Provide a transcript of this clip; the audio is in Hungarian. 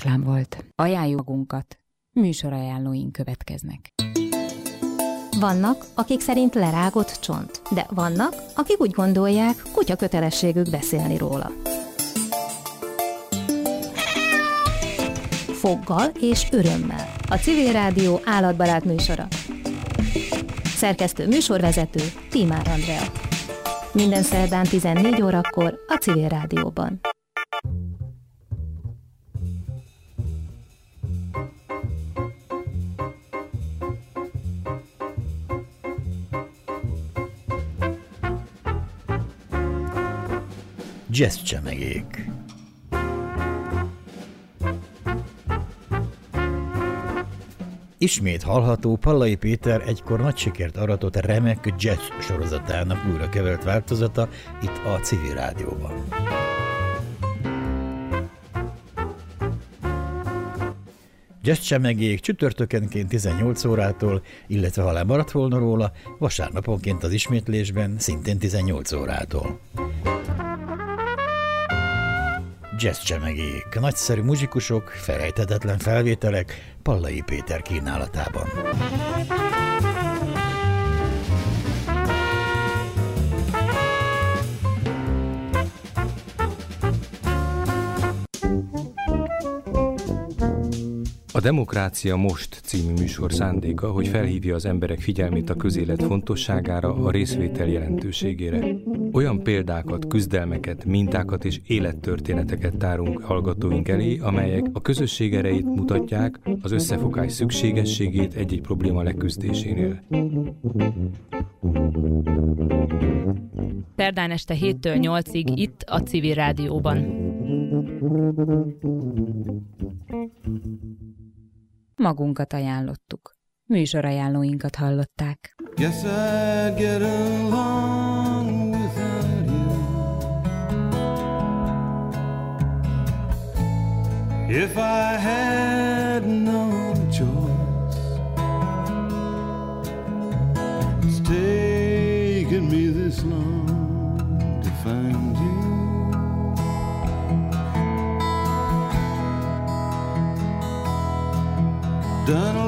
István volt. Ajánljuk magunkat. Műsorajánlóink következnek. Vannak, akik szerint lerágott csont, de vannak, akik úgy gondolják, kutya kötelességük beszélni róla. Foggal és örömmel. A Civil Rádió állatbarát műsora. Szerkesztő műsorvezető Tímár Andrea. Minden szerdán 14 órakor a Civil Rádióban. Jazzcsemegék. Ismét hallható Pallai Péter egykor nagy sikert aratott remek jazz sorozatának újra kevert változata itt a Civil Rádióban. Jazzcsemegék csütörtökenként 18 órától, illetve ha lemaradt volna róla, vasárnaponként az ismétlésben szintén 18 órától. Jazzcsemegék, nagyszerű muzsikusok, felejthetetlen felvételek Pallai Péter kínálatában. A Demokrácia Most című műsor szándéka, hogy felhívja az emberek figyelmét a közélet fontosságára, a részvétel jelentőségére. Olyan példákat, küzdelmeket, mintákat és élettörténeteket tárunk hallgatóink elé, amelyek a közösség erejét mutatják, az összefogás szükségességét egy-egy probléma leküzdésénél. Szerdán este 7-től 8-ig itt a Civil Rádióban. Magunkat ajánlottuk. Műsorajánlóinkat hallották. Guess I'd get along without you if I had no choice. It's taken me this long to find you. Done